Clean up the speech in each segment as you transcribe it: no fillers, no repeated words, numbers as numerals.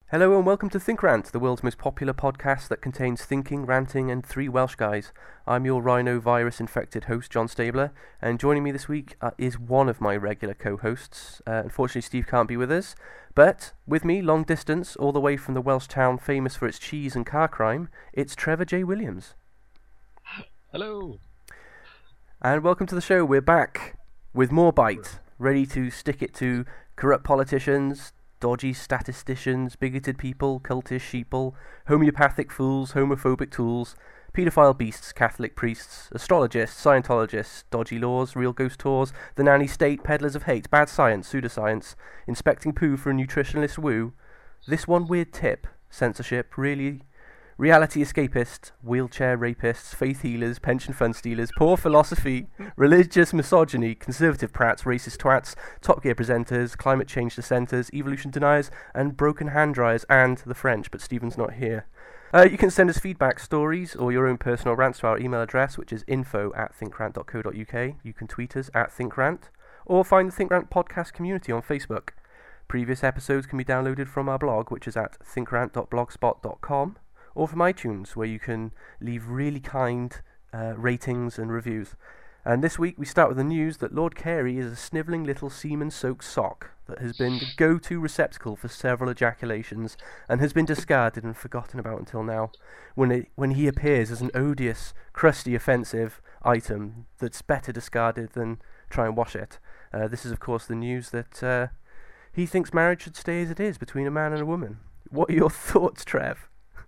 Hello and welcome to Think Rant, the world's most popular podcast that contains thinking, ranting and three Welsh guys. I'm your rhinovirus-infected host, John Stabler, and joining me this week is one of my regular co-hosts. Unfortunately, Steve can't be with us, but with me, long distance, all the way from the Welsh town famous for its cheese and car crime, it's Trevor J. Williams. Hello. And welcome to the show. We're back with more bite, ready to stick it to corrupt politicians, dodgy statisticians, bigoted people, cultish sheeple, homeopathic fools, homophobic tools, paedophile beasts, Catholic priests, astrologists, Scientologists, dodgy laws, real ghost tours, the nanny state, peddlers of hate, bad science, pseudoscience, inspecting poo for a nutritionalist woo, this one weird tip, censorship, reality escapists, wheelchair rapists, faith healers, pension fund stealers, poor philosophy, religious misogyny, conservative prats, racist twats, Top Gear presenters, climate change dissenters, evolution deniers, and broken hand dryers, and the French, but Stephen's not here. You can send us feedback, stories, or your own personal rants to our email address, which is info@thinkrant.co.uk. You can tweet us @thinkrant, or find the Think Rant podcast community on Facebook. Previous episodes can be downloaded from our blog, which is at thinkrant.blogspot.com. or from iTunes, where you can leave really kind ratings and reviews. And this week we start with the news that Lord Carey is a snivelling little semen-soaked sock that has been the go-to receptacle for several ejaculations and has been discarded and forgotten about until now, when he appears as an odious, crusty, offensive item that's better discarded than try and wash it. This is, of course, the news that he thinks marriage should stay as it is between a man and a woman. What are your thoughts, Trev?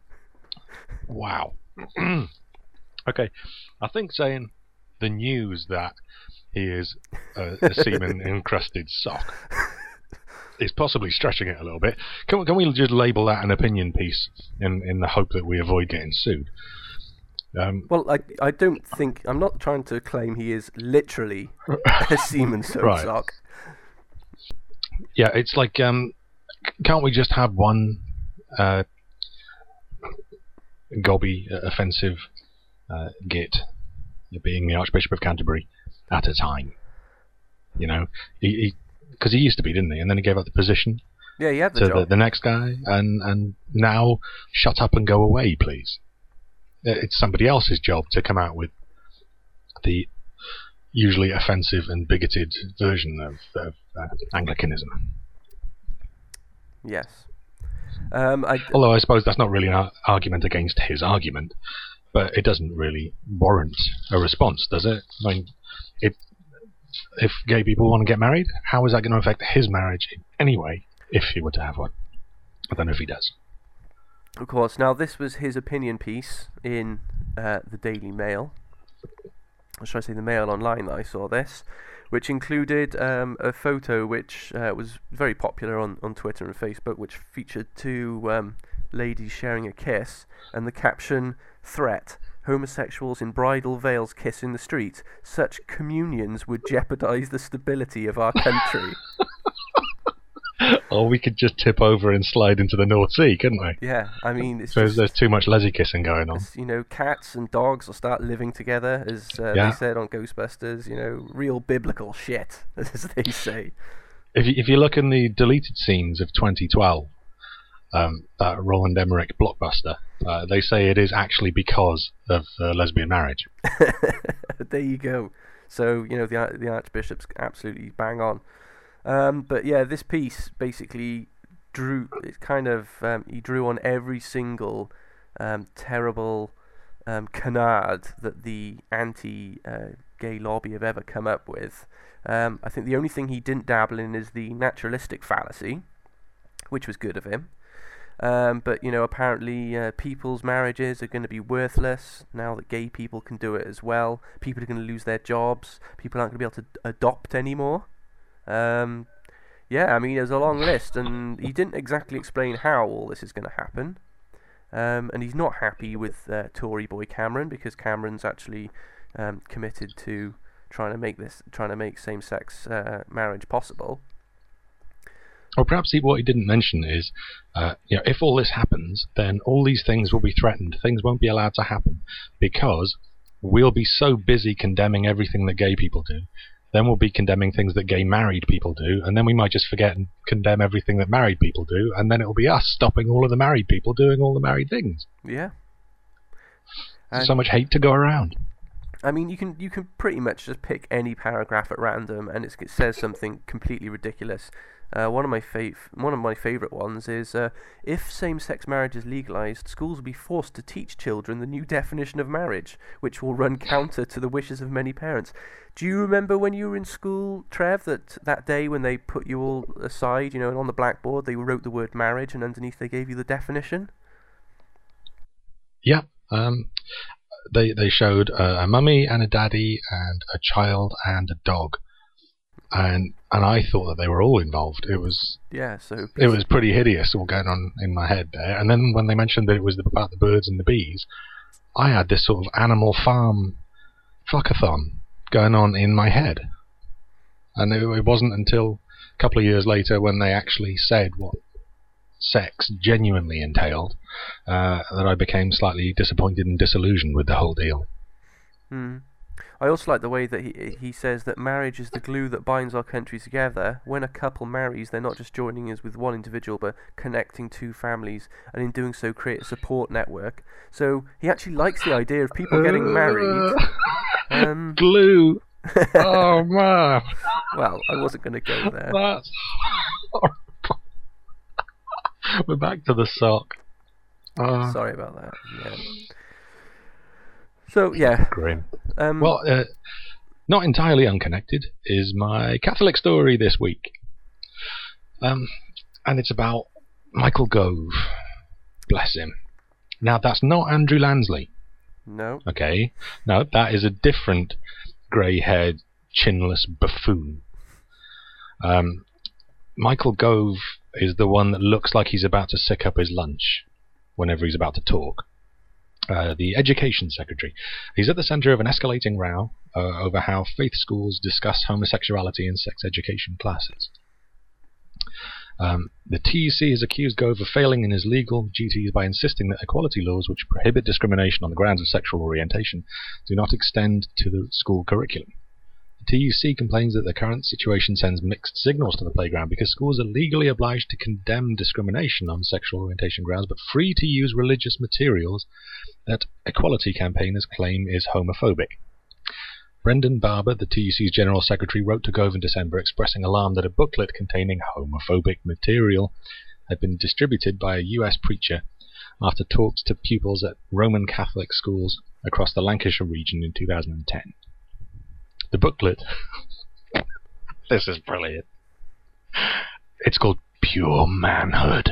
Wow. Okay, I think saying the news that he is a semen-encrusted sock is possibly stretching it a little bit. Can we just label that an opinion piece in the hope that we avoid getting sued? Well, I don't think... I'm not trying to claim he is literally a semen-soaked sock. Yeah, it's like, can't we just have one... gobby, offensive git, being the Archbishop of Canterbury at a time. You know, because he used to be, didn't he? And then he gave up the position. Yeah, he had the job. To the next guy, and now shut up and go away, please. It's somebody else's job to come out with the usually offensive and bigoted version of Anglicanism. Yes. Although I suppose that's not really an argument against his argument, but it doesn't really warrant a response, does it? I mean, if gay people want to get married, how is that going to affect his marriage anyway, if he were to have one? I don't know if he does. Of course. Now, this was his opinion piece in the Daily Mail. Or should I say the Mail Online that I saw this, which included a photo which was very popular on Twitter and Facebook, which featured two ladies sharing a kiss, and the caption, "Threat, homosexuals in bridal veils kiss in the street. Such communions would jeopardize the stability of our country." Or we could just tip over and slide into the North Sea, couldn't we? Yeah, I mean... it's there's too much lesy kissing going on. You know, cats and dogs will start living together, as they said on Ghostbusters. You know, real biblical shit, as they say. If you look in the deleted scenes of 2012, that Roland Emmerich blockbuster, they say it is actually because of lesbian marriage. There you go. So, you know, the Archbishop's absolutely bang on. But yeah, this piece basically drew he drew on every single terrible canard that the anti-gay lobby have ever come up with. I think the only thing he didn't dabble in is the naturalistic fallacy, which was good of him. But, you know, apparently people's marriages are going to be worthless now that gay people can do it as well. People are going to lose their jobs. People aren't going to be able to adopt anymore. Yeah, I mean, there's a long list, and he didn't exactly explain how all this is going to happen. And he's not happy with Tory boy Cameron, because Cameron's actually committed to trying to make same-sex marriage possible. Or perhaps what he didn't mention is, if all this happens, then all these things will be threatened. Things won't be allowed to happen because we'll be so busy condemning everything that gay people do then we'll be condemning things that gay married people do, and then we might just forget and condemn everything that married people do, and then it'll be us stopping all of the married people doing all the married things. Yeah. There's so much hate to go around. I mean, you can pretty much just pick any paragraph at random, and it says something completely ridiculous. One of my favourite ones is, if same-sex marriage is legalised, schools will be forced to teach children the new definition of marriage, which will run counter to the wishes of many parents. Do you remember when you were in school, Trev, that day when they put you all aside, and on the blackboard they wrote the word marriage, and underneath they gave you the definition? Yeah. They showed a mummy and a daddy and a child and a dog. And I thought that they were all involved. It was pretty hideous all going on in my head there. And then when they mentioned that it was about the birds and the bees, I had this sort of Animal Farm fuckathon going on in my head. And it wasn't until a couple of years later when they actually said what sex genuinely entailed that I became slightly disappointed and disillusioned with the whole deal. I also like the way that he says that marriage is the glue that binds our country together. When a couple marries, they're not just joining us with one individual, but connecting two families, and in doing so create a support network. So he actually likes the idea of people getting married. Glue. Oh man. Well, I wasn't going to go there. That's horrible. We're back to the sock. Sorry about that. Yeah. So, yeah. Grim. Not entirely unconnected is my Catholic story this week. And it's about Michael Gove. Bless him. Now, that's not Andrew Lansley. No. Okay. No, that is a different grey-haired, chinless buffoon. Michael Gove is the one that looks like he's about to sick up his lunch whenever he's about to talk. The Education Secretary. He's at the centre of an escalating row over how faith schools discuss homosexuality in sex education classes. The TUC has accused Gove of failing in his legal duties by insisting that equality laws which prohibit discrimination on the grounds of sexual orientation do not extend to the school curriculum. The TUC complains that the current situation sends mixed signals to the playground because schools are legally obliged to condemn discrimination on sexual orientation grounds but free to use religious materials that equality campaigners claim is homophobic. Brendan Barber, the TUC's General Secretary, wrote to Gove in December expressing alarm that a booklet containing homophobic material had been distributed by a US preacher after talks to pupils at Roman Catholic schools across the Lancashire region in 2010. The booklet, this is brilliant, it's called Pure Manhood.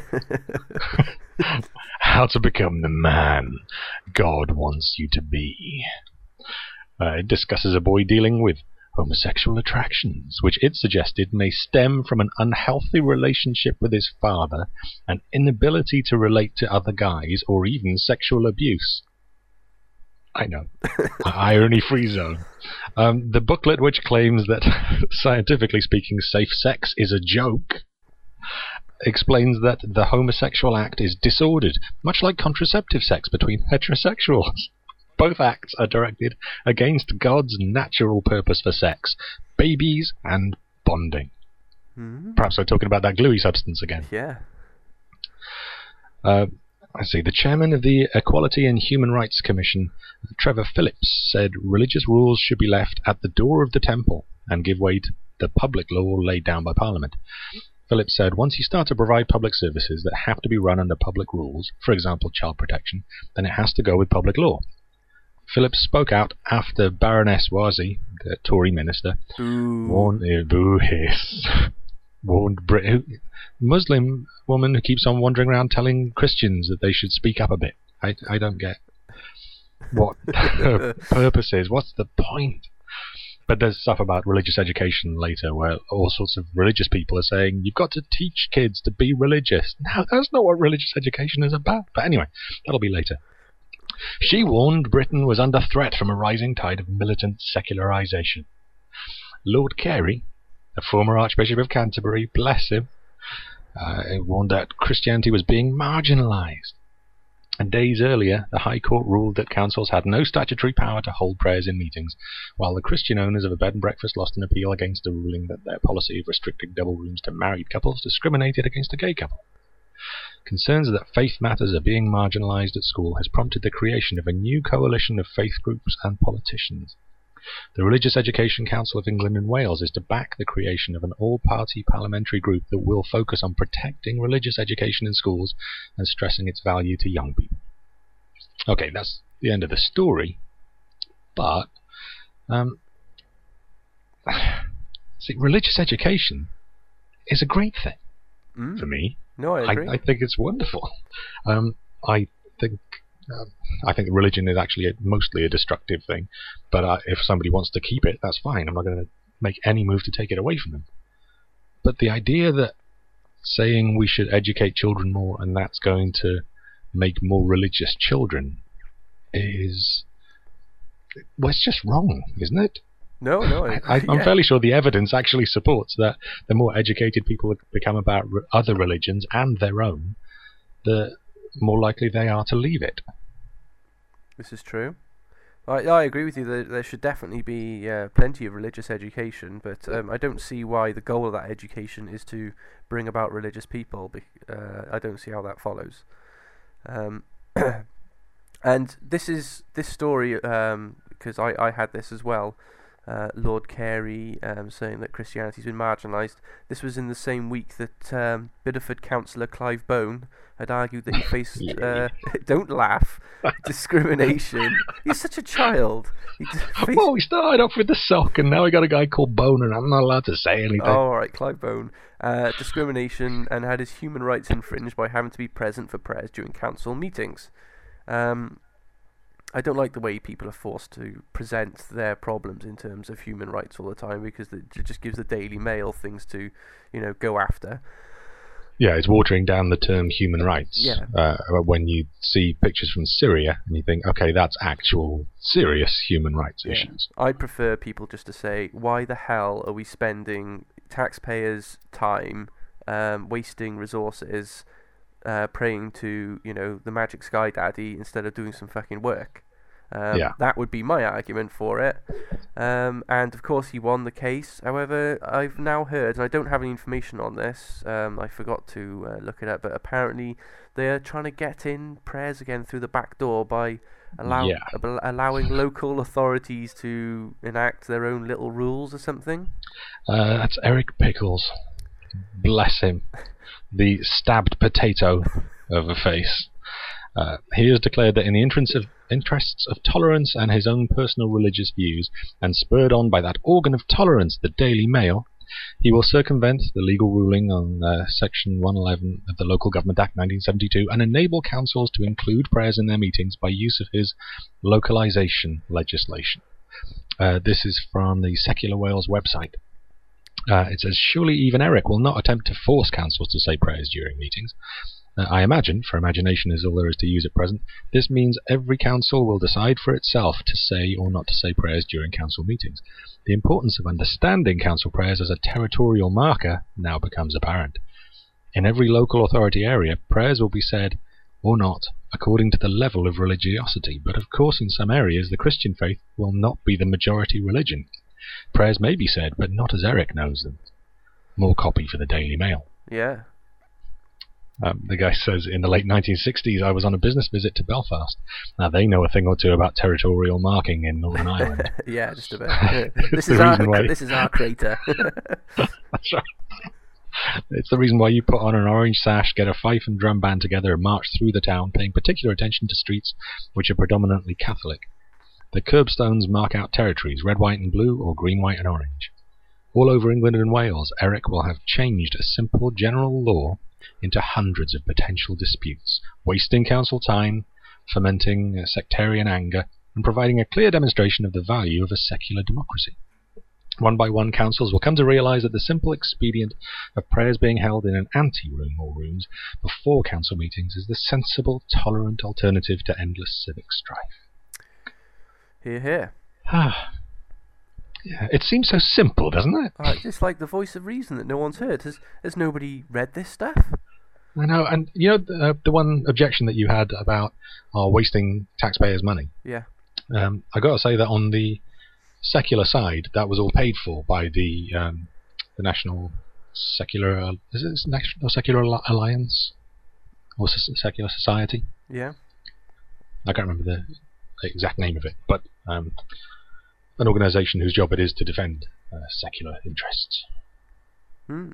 How to become the man God wants you to be. It discusses a boy dealing with homosexual attractions, which it suggested may stem from an unhealthy relationship with his father, an inability to relate to other guys, or even sexual abuse. I know. Irony-free zone. The booklet, which claims that, scientifically speaking, safe sex is a joke, explains that the homosexual act is disordered, much like contraceptive sex between heterosexuals. Both acts are directed against God's natural purpose for sex, babies and bonding. Perhaps we're talking about that gluey substance again. Yeah. Let's see. The chairman of the Equality and Human Rights Commission, Trevor Phillips, said religious rules should be left at the door of the temple and give way to the public law laid down by Parliament. Phillips said, once you start to provide public services that have to be run under public rules, for example child protection, then it has to go with public law. Phillips spoke out after Baroness Wazi, the Tory minister, warned Muslim woman who keeps on wandering around telling Christians that they should speak up a bit. I don't get what her purpose is. What's the point? But there's stuff about religious education later where all sorts of religious people are saying, you've got to teach kids to be religious. No, that's not what religious education is about. But anyway, that'll be later. She warned Britain was under threat from a rising tide of militant secularisation. Lord Carey, the former Archbishop of Canterbury, bless him, warned that Christianity was being marginalised. And days earlier, the High Court ruled that councils had no statutory power to hold prayers in meetings, while the Christian owners of a bed and breakfast lost an appeal against a ruling that their policy of restricting double rooms to married couples discriminated against a gay couple. Concerns that faith matters are being marginalised at school has prompted the creation of a new coalition of faith groups and politicians. The Religious Education Council of England and Wales is to back the creation of an all-party parliamentary group that will focus on protecting religious education in schools and stressing its value to young people. Okay, that's the end of the story, but see, religious education is a great thing for me. No, I agree. I think it's wonderful. I think religion is actually mostly a destructive thing, but if somebody wants to keep it, that's fine. I'm not going to make any move to take it away from them. But the idea that saying we should educate children more and that's going to make more religious children is... well, it's just wrong, isn't it? No. I'm fairly sure the evidence actually supports that the more educated people become about other religions and their own, the more likely they are to leave it. This is true. I agree with you that there should definitely be plenty of religious education, but I don't see why the goal of that education is to bring about religious people. I don't see how that follows. And this story, because I had this as well. Lord Carey saying that Christianity's been marginalised. This was in the same week that Bideford councillor Clive Bone had argued that he faced don't laugh, discrimination. He's such a child. Well, we started off with the sock and now we got a guy called Bone and I'm not allowed to say anything. Oh, alright, Clive Bone. Discrimination and had his human rights infringed by having to be present for prayers during council meetings. I don't like the way people are forced to present their problems in terms of human rights all the time, because it just gives the Daily Mail things to, go after. Yeah, it's watering down the term human rights. Yeah. When you see pictures from Syria and you think, okay, that's actual serious human rights issues. I prefer people just to say, why the hell are we spending taxpayers' time, wasting resources, praying to, the magic sky daddy instead of doing some fucking work? That would be my argument for it. And of course he won the case. However, I've now heard, and I don't have any information on this, I forgot to look it up, but apparently they're trying to get in prayers again through the back door by allowing local authorities to enact their own little rules or something. That's Eric Pickles. Bless him. The stabbed potato of a face. He has declared that in the interests of tolerance and his own personal religious views, and spurred on by that organ of tolerance, the Daily Mail, he will circumvent the legal ruling on Section 111 of the Local Government Act 1972 and enable councils to include prayers in their meetings by use of his localisation legislation. This is from the Secular Wales website. It says, surely even Eric will not attempt to force councils to say prayers during meetings. I imagine, for imagination is all there is to use at present, this means every council will decide for itself to say or not to say prayers during council meetings. The importance of understanding council prayers as a territorial marker now becomes apparent. In every local authority area, prayers will be said or not according to the level of religiosity, but of course in some areas the Christian faith will not be the majority religion. Prayers may be said, but not as Eric knows them. More copy for the Daily Mail. Yeah. The guy says, in the late 1960s, I was on a business visit to Belfast. Now, they know a thing or two about territorial marking in Northern Ireland. Yeah, just a bit. This is our crater. That's right. It's the reason why you put on an orange sash, get a fife and drum band together and march through the town, paying particular attention to streets which are predominantly Catholic. The curbstones mark out territories, red, white and blue, or green, white and orange. All over England and Wales, Eric will have changed a simple general law into hundreds of potential disputes, wasting council time, fomenting sectarian anger, and providing a clear demonstration of the value of a secular democracy. One by one, councils will come to realise that the simple expedient of prayers being held in an ante-room or rooms before council meetings is the sensible, tolerant alternative to endless civic strife. Hear, hear. Yeah, it seems so simple, doesn't it? It's like the voice of reason that no one's heard. Has nobody read this stuff? I know, and you know the one objection that you had about wasting taxpayers' money. Yeah. I got to say that on the secular side, that was all paid for by the National Secular is it National Secular Alliance or Secular Society? Yeah. I can't remember the exact name of it, but an organisation whose job it is to defend secular interests. Hmm.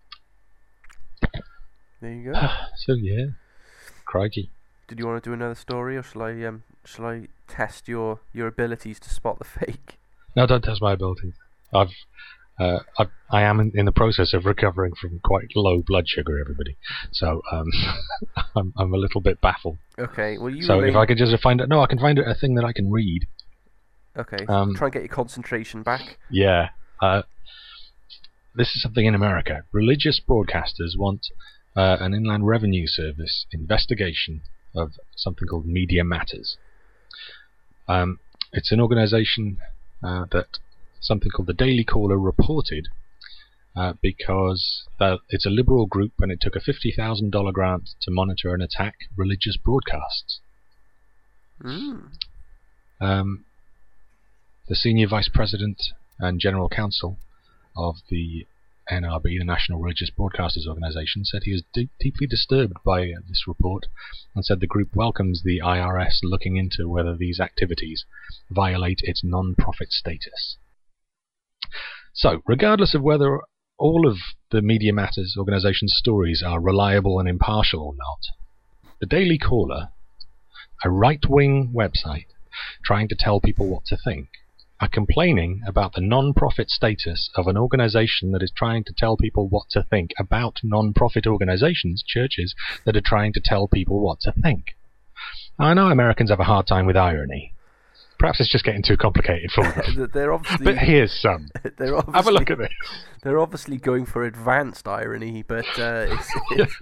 There you go. So yeah, crikey. Did you want to do another story, or shall I test your abilities to spot the fake? No, don't test my abilities. I am in the process of recovering from quite low blood sugar, everybody. So I'm a little bit baffled. Okay, well if I could just find it, I can find a thing that I can read. Okay, try and get your concentration back. Yeah. This is something in America. Religious broadcasters want an Inland Revenue Service investigation of something called Media Matters. It's an organisation that something called the Daily Caller reported because it's a liberal group and it took a $50,000 grant to monitor and attack religious broadcasts. Mm. The senior vice president and general counsel of the NRB, the National Religious Broadcasters Organisation, said he is deeply disturbed by this report and said the group welcomes the IRS looking into whether these activities violate its non-profit status. So, regardless of whether all of the Media Matters organisation's stories are reliable and impartial or not, the Daily Caller, a right-wing website trying to tell people what to think, are complaining about the non-profit status of an organisation that is trying to tell people what to think about non-profit organisations, churches, that are trying to tell people what to think. I know Americans have a hard time with irony. Perhaps it's just getting too complicated for them. They're obviously, but here's some. Have a look at this. They're obviously going for advanced irony, but it's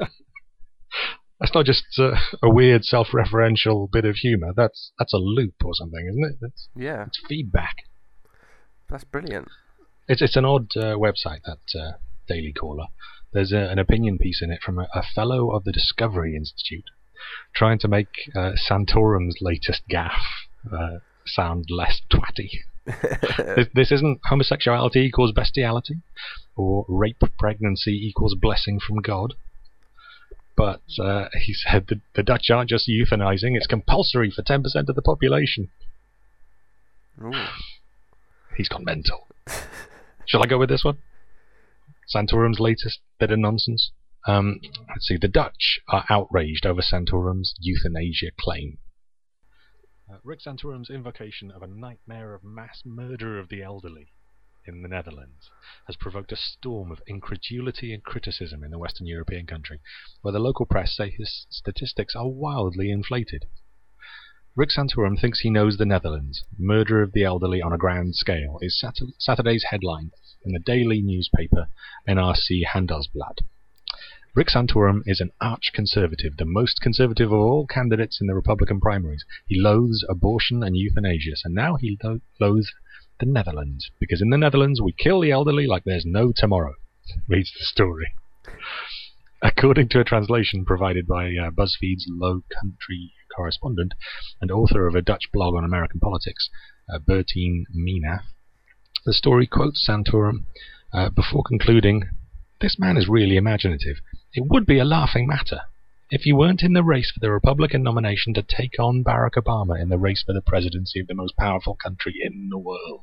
that's not just a weird self-referential bit of humour. That's a loop or something, isn't it? It's feedback. That's brilliant. It's an odd website, that Daily Caller. There's an opinion piece in it from a fellow of the Discovery Institute trying to make Santorum's latest gaffe sound less twatty. This isn't homosexuality equals bestiality or rape pregnancy equals blessing from God. But he said the Dutch aren't just euthanizing, it's compulsory for 10% of the population. Ooh. He's gone mental. Shall I go with this one? Santorum's latest bit of nonsense. Let's see. The Dutch are outraged over Santorum's euthanasia claim. Rick Santorum's invocation of a nightmare of mass murder of the elderly in the Netherlands has provoked a storm of incredulity and criticism in the Western European country, where the local press say his statistics are wildly inflated. Rick Santorum thinks he knows the Netherlands. Murder of the elderly on a grand scale is Saturday's headline in the daily newspaper NRC Handelsblad. Rick Santorum is an arch-conservative, the most conservative of all candidates in the Republican primaries. He loathes abortion and euthanasia, and now he loathes the Netherlands, because in the Netherlands we kill the elderly like there's no tomorrow, reads the story. According to a translation provided by BuzzFeed's Low Country correspondent and author of a Dutch blog on American politics, Bertine Meenath, the story quotes Santorum before concluding, "This man is really imaginative. It would be a laughing matter if he weren't in the race for the Republican nomination to take on Barack Obama in the race for the presidency of the most powerful country in the world."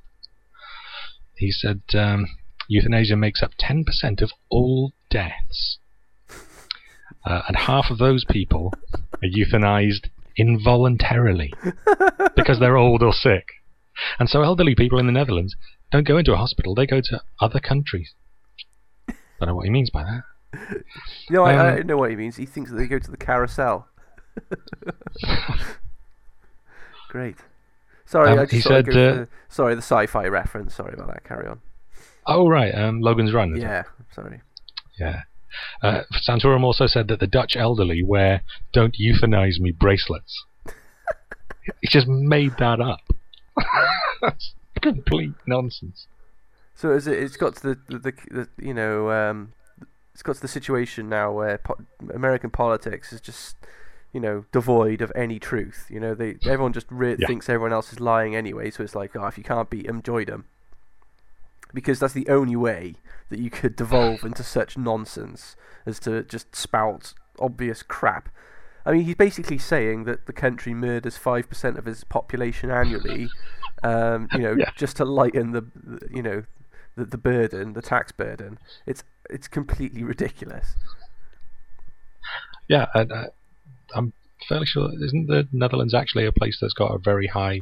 He said euthanasia makes up 10% of all deaths. And half of those people are euthanized involuntarily because they're old or sick. And so elderly people in the Netherlands don't go into a hospital, they go to other countries. Don't know what he means by that. No, I know what he means. He thinks that they go to the carousel. Great. Sorry, I just said the sci-fi reference. Sorry about that. Carry on. Oh right, Logan's Run. Yeah, sorry. Yeah. Santorum also said that the Dutch elderly wear "Don't Euthanize Me" bracelets. He just made that up. That's complete nonsense. So it's got to the it's got to the situation now where American politics is just, devoid of any truth. Everyone just thinks everyone else is lying anyway. So it's like, if you can't beat them, join them. Because that's the only way that you could devolve into such nonsense as to just spout obvious crap. I mean, he's basically saying that the country murders 5% of its population annually, just to lighten the burden, the tax burden. It's completely ridiculous. Yeah, and I'm fairly sure, isn't the Netherlands actually a place that's got a very high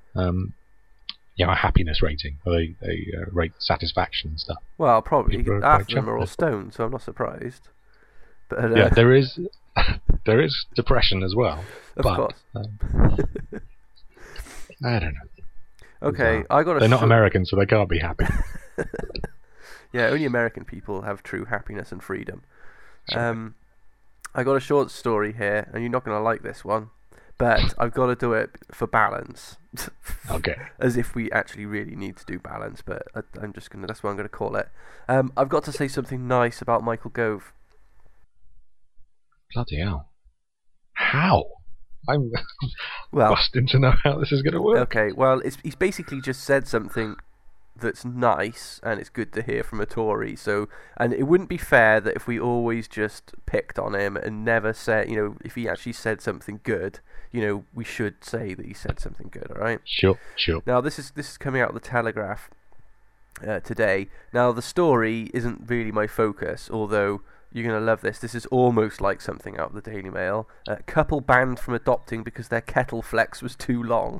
a happiness rating? They rate satisfaction and stuff. Well, probably half of them are all stoned, so I'm not surprised. But yeah, there is depression as well. Of course. I don't know. Okay, they're not American, so they can't be happy. Yeah, only American people have true happiness and freedom. Sure. I got a short story here, and you're not going to like this one, but I've got to do it for balance. Okay. As if we actually really need to do balance, but that's what I'm going to call it. I've got to say something nice about Michael Gove. Bloody hell. How? I'm busting to know how this is going to work. Okay, well, he's basically just said something that's nice, and it's good to hear from a Tory. So, and it wouldn't be fair that if we always just picked on him and never said, if he actually said something good, we should say that he said something good. All right? Sure. Now, this is coming out of the Telegraph today. Now, the story isn't really my focus, although you're going to love this. This is almost like something out of the Daily Mail. Couple banned from adopting because their kettle flex was too long.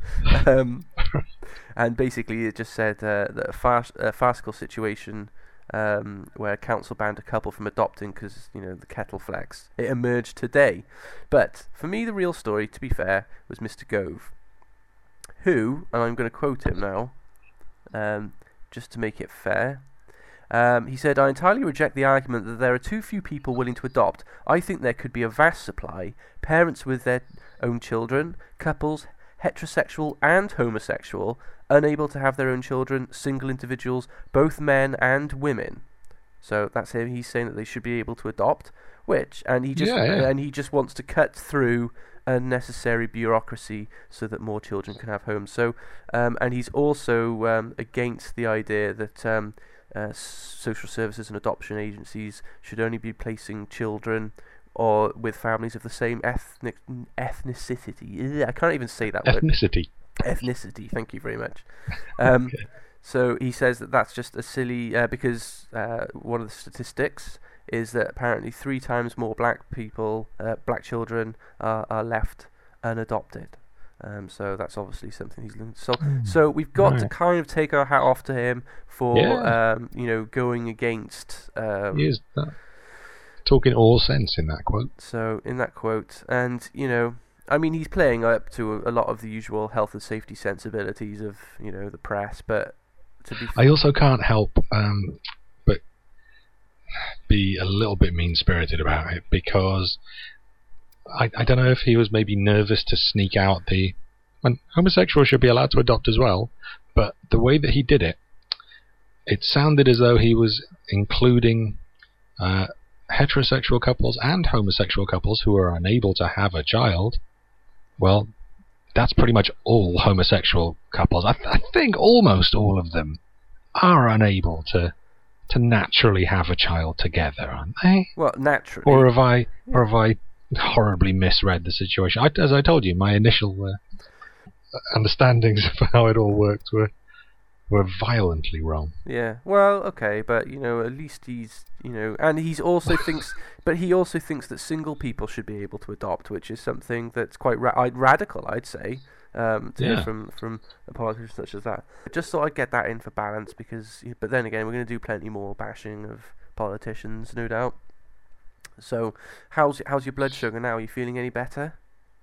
And basically it just said that a farcical situation where council banned a couple from adopting because, the kettle flex. It emerged today. But for me, the real story, to be fair, was Mr. Gove, who, and I'm going to quote him now, just to make it fair, he said, "I entirely reject the argument that there are too few people willing to adopt. I think there could be a vast supply, parents with their own children, couples, heterosexual and homosexual, unable to have their own children, single individuals, both men and women." So that's him. He's saying that they should be able to adopt, and he just wants to cut through unnecessary bureaucracy so that more children can have homes. So, and he's also against the idea that social services and adoption agencies should only be placing children or with families of the same ethnicity. I can't even say that word. Ethnicity. Thank you very much. Okay. So he says that that's just a silly because one of the statistics is that apparently 3 times more black black children are left unadopted. So that's obviously something he's linked. So we've got to kind of take our hat off to him for going against. He is talking all sense in that quote. So in that quote, and I mean, he's playing up to a lot of the usual health and safety sensibilities of the press, but I also can't help but be a little bit mean-spirited about it, because I don't know if he was maybe nervous to sneak out when homosexuals should be allowed to adopt as well, but the way that he did it, it sounded as though he was including heterosexual couples and homosexual couples who are unable to have a child. Well, that's pretty much all homosexual couples. I think almost all of them are unable to naturally have a child together, aren't they? Well, naturally. Or have I horribly misread the situation? As I told you, my initial understandings of how it all worked were violently wrong. Yeah. Well, okay, but at least he's and he also thinks that single people should be able to adopt, which is something that's quite radical, I'd say. To hear from a politician such as that. I just thought I'd get that in for balance, but then again, we're going to do plenty more bashing of politicians, no doubt. So, how's your blood sugar now? Are you feeling any better?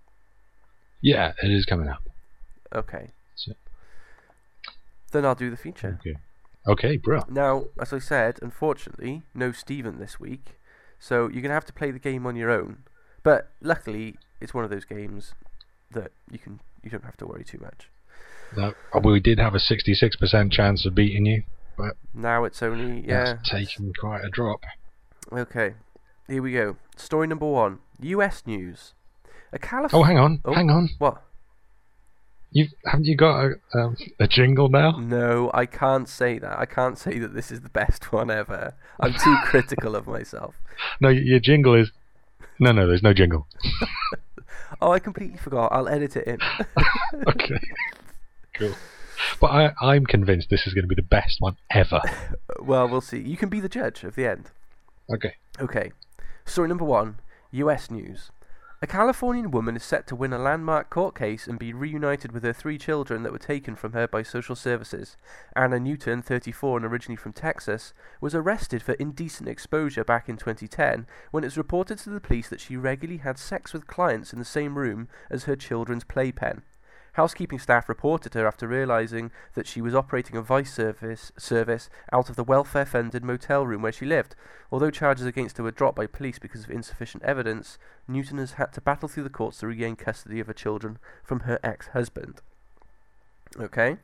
Yeah, it is coming up. Okay. Then I'll do the feature. Okay, bro. Now, as I said, unfortunately, no Stephen this week, so you're going to have to play the game on your own. But luckily, it's one of those games that you don't have to worry too much. No, we did have a 66% chance of beating you, but now it's only that's taken quite a drop. Okay, here we go. Story number 1. U.S. news. Oh, hang on. What? Haven't you got a jingle now? No, I can't say that. I can't say that this is the best one ever. I'm too critical of myself. No, your jingle is... No, there's no jingle. Oh, I completely forgot. I'll edit it in. Okay. Cool. But I'm convinced this is going to be the best one ever. Well, we'll see. You can be the judge of the end. Okay. Story number 1. U.S. news. A Californian woman is set to win a landmark court case and be reunited with her 3 children that were taken from her by social services. Anna Newton, 34 and originally from Texas, was arrested for indecent exposure back in 2010 when it was reported to the police that she regularly had sex with clients in the same room as her children's playpen. Housekeeping staff reported her after realising that she was operating a vice service out of the welfare-funded motel room where she lived. Although charges against her were dropped by police because of insufficient evidence, Newton has had to battle through the courts to regain custody of her children from her ex-husband. Okay.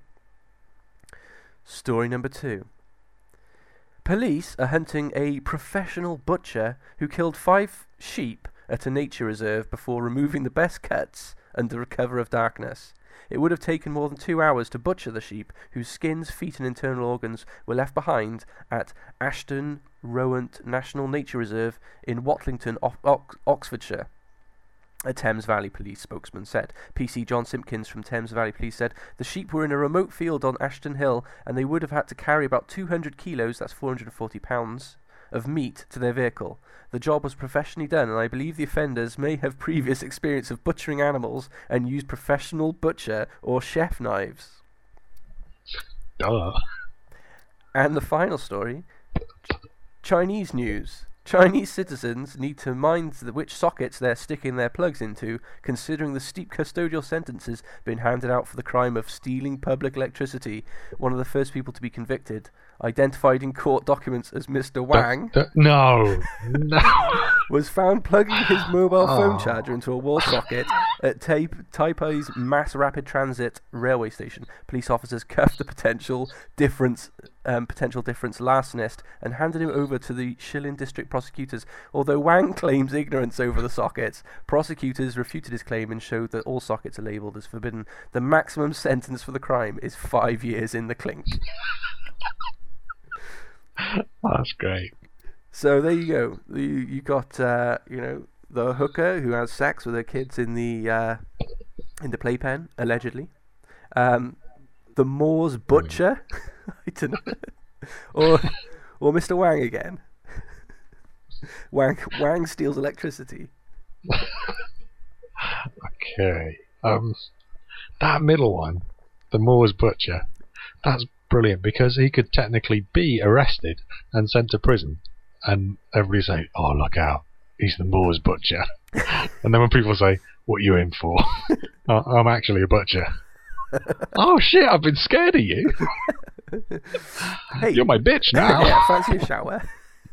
Story number 2. Police are hunting a professional butcher who killed 5 sheep at a nature reserve before removing the best cuts under cover of darkness. It would have taken more than 2 hours to butcher the sheep, whose skins, feet and internal organs were left behind at Ashton Rowant National Nature Reserve in Watlington, Oxfordshire. A Thames Valley Police spokesman said. PC John Simpkins from Thames Valley Police said, the sheep were in a remote field on Ashton Hill and they would have had to carry about 200 kilos, that's 440 pounds, of meat to their vehicle. The job was professionally done, and I believe the offenders may have previous experience of butchering animals and used professional butcher or chef knives. Duh. And the final story, Chinese news. Chinese citizens need to mind which sockets they're sticking their plugs into, considering the steep custodial sentences being handed out for the crime of stealing public electricity. One of the first people to be convicted, identified in court documents as Mr. Wang, no, was found plugging his mobile phone charger into a wall socket at Taipei's Mass Rapid Transit railway station. Police officers cuffed the potential difference larcenist and handed him over to the Shillin district prosecutors. Although Wang claims ignorance over the sockets, prosecutors refuted his claim and showed that all sockets are labelled as forbidden. The maximum sentence for the crime is 5 years in the clink. That's great. So there you go. You got the hooker who has sex with her kids in the playpen, allegedly. The Moore's butcher, I don't know, or Mr. Wang again. Wang steals electricity. Okay. That middle one, the Moore's butcher, that's brilliant because he could technically be arrested and sent to prison, and everybody say, "Oh, look out, he's the Moore's butcher." And then when people say, "What are you in for?" I'm actually a butcher. Oh shit! I've been scared of you. Hey, you're my bitch now. Yeah, fancy a shower.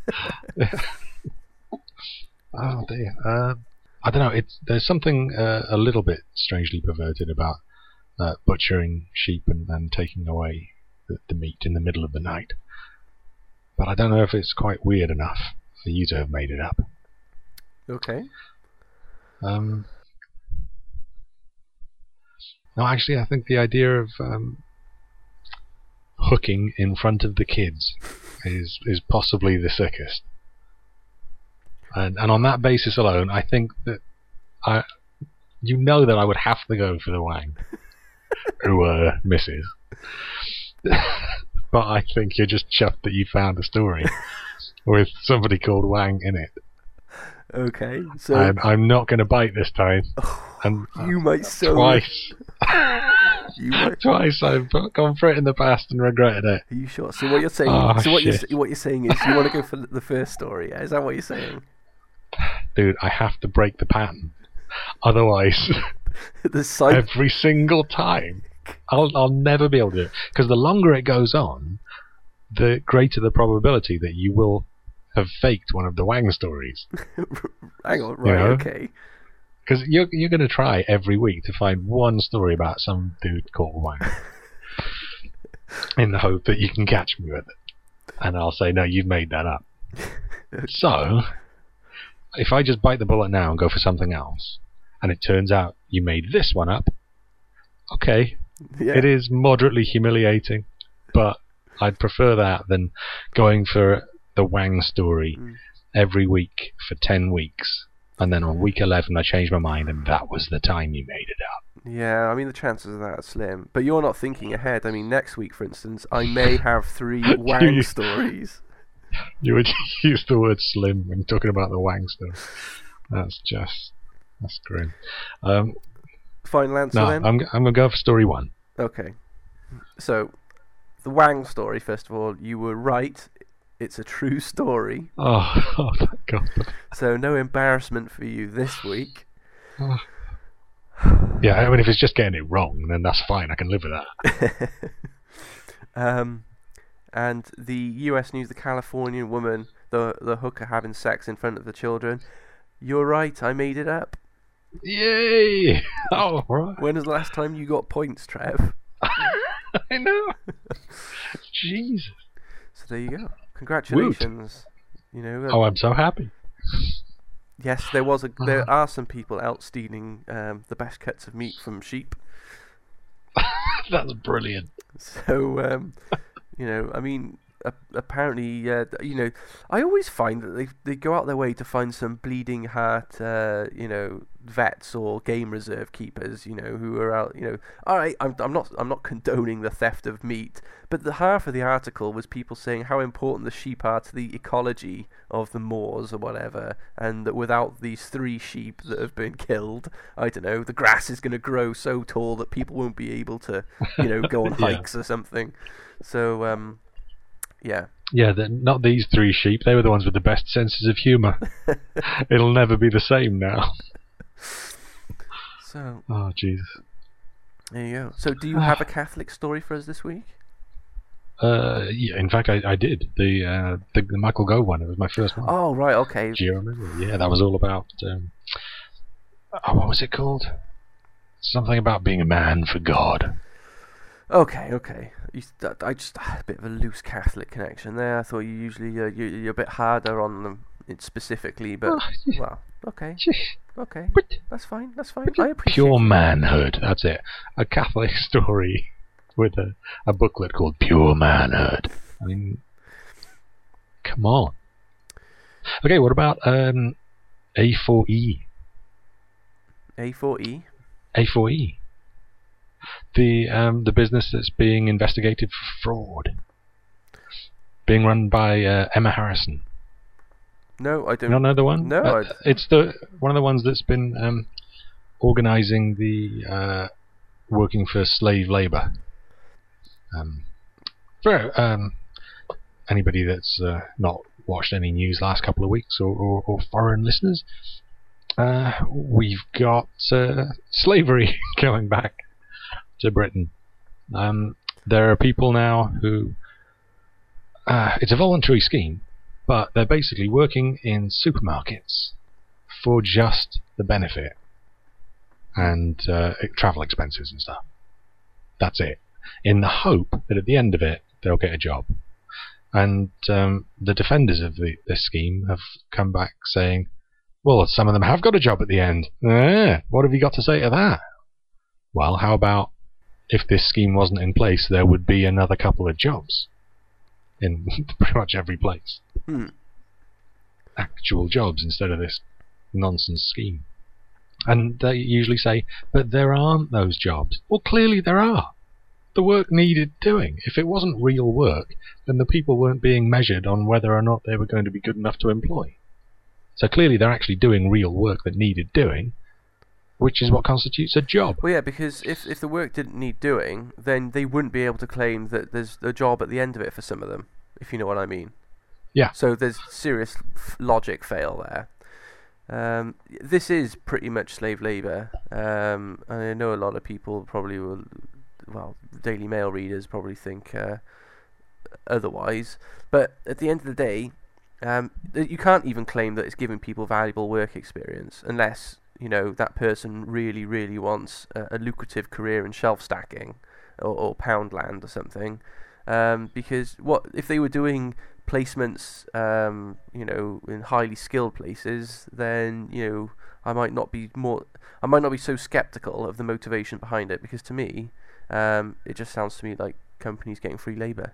Oh dear. I don't know. There's something a little bit strangely perverted about butchering sheep and taking away the meat in the middle of the night. But I don't know if it's quite weird enough for you to have made it up. Okay. No, actually, I think the idea of hooking in front of the kids is possibly the sickest. And on that basis alone, I think that that I would have to go for the Wang, who misses. But I think you're just chuffed that you found a story with somebody called Wang in it. Okay, so I'm not going to bite this time. And you might so twice. Twice I've gone for it in the past and regretted it. Are you sure? So what you're saying? What you're saying is you want to go for the first story? Yeah? Is that what you're saying? Dude, I have to break the pattern. Otherwise, every single time, I'll never be able to do it. Because the longer it goes on, the greater the probability that you will have faked one of the Wang stories. Hang on, right? Okay. Because you're going to try every week to find one story about some dude called Wang, in the hope that you can catch me with it, and I'll say, no, you've made that up. So, if I just bite the bullet now and go for something else, and it turns out you made this one up, okay, Yeah. it is moderately humiliating, but I'd prefer that than going for the Wang story every week for 10 weeks, and then on week 11 I changed my mind and that was the time you made it up. Yeah, I mean, the chances of that are slim. But you're not thinking ahead. I mean, next week, for instance, I may have 3 Wang stories. You would use the word slim when talking about the Wang stuff. That's grim. Final answer No, then? I'm going to go for story 1. Okay. So, the Wang story, first of all, you were right. It's a true story. Oh, thank God. So, no embarrassment for you this week. Oh. Yeah, I mean, if it's just getting it wrong, then that's fine. I can live with that. And the US News, the Californian woman, the hooker having sex in front of the children. You're right, I made it up. Yay! Oh, right. When was the last time you got points, Trev? I know. Jesus. So there you go. Congratulations. You know. Oh, I'm so happy. Yes, there are some people out stealing the best cuts of meat from sheep. That's brilliant. So, you know, I mean, apparently, you know, I always find that they go out their way to find some bleeding heart, you know, vets or game reserve keepers, you know, who are out, you know. All right, I'm not condoning the theft of meat, but the half of the article was people saying how important the sheep are to the ecology of the moors or whatever, and that without these 3 sheep that have been killed, I don't know, the grass is going to grow so tall that people won't be able to, you know, go on hikes or something. So, yeah. Yeah, not these 3 sheep. They were the ones with the best senses of humour. It'll never be the same now. So. Oh, Jesus. There you go. So, do you have a Catholic story for us this week? Yeah, in fact, I did. The Michael Gove one. It was my first one. Oh, right, okay. Do you remember? Yeah, that was all about... what was it called? Something about being a man for God. Okay. I just a bit of a loose Catholic connection there. I thought you usually you're a bit harder on them specifically, but well, okay, that's fine. I appreciate Pure it. manhood. That's it. A Catholic story with a booklet called Pure Manhood. I mean, come on. Okay, what about A4E? A4E. A4E. The business that's being investigated for fraud, being run by Emma Harrison. No, I don't. You don't know the one? No, it's one of the ones that's been organising the working for slave labour. For anybody that's not watched any news last couple of weeks, or foreign listeners, we've got slavery going back to Britain. There are people now who it's a voluntary scheme, but they're basically working in supermarkets for just the benefit and travel expenses and stuff. That's it, in the hope that at the end of it they'll get a job. And the defenders of this scheme have come back saying, well, some of them have got a job at the end. What have you got to say to that? Well, how about if this scheme wasn't in place, there would be another couple of jobs in pretty much every place. Actual jobs instead of this nonsense scheme. And they usually say, but there aren't those jobs. Well, clearly there are. The work needed doing. If it wasn't real work, then the people weren't being measured on whether or not they were going to be good enough to employ. So clearly they're actually doing real work that needed doing, which is what constitutes a job. Well, yeah, because if the work didn't need doing, then they wouldn't be able to claim that there's a job at the end of it for some of them, if you know what I mean. Yeah. So there's serious logic fail there. This is pretty much slave labour. I know a lot of people probably will, well, Daily Mail readers probably think otherwise. But at the end of the day, you can't even claim that it's giving people valuable work experience unless, you know, that person really, really wants a lucrative career in shelf stacking or Poundland or something. Because what if they were doing placements, in highly skilled places, then I might not be so skeptical of the motivation behind it, because to me, it just sounds to me like companies getting free labour.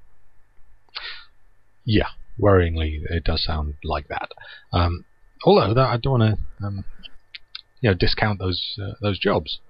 Yeah, worryingly, it does sound like that. Although I don't want to, discount those jobs.